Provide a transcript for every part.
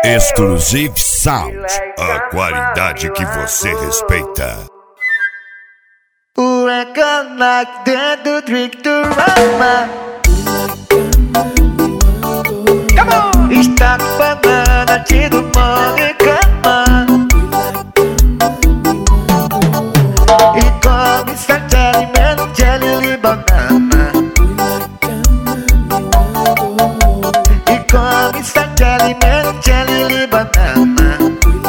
Exclusive Sound, a qualidade que você respeita. I got like that to drink to rama. Come on! Está banana, tiro mão e cama. E come jelly, man, jelly, banana. E come jelly, man, jelly, banana.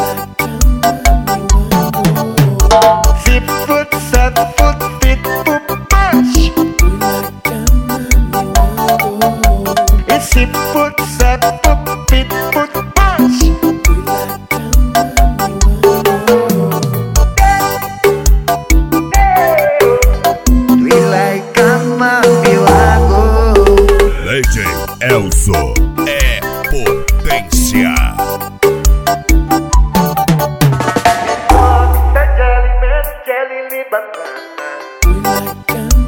DJ Elzo é potência. Jelly, jelly, banana.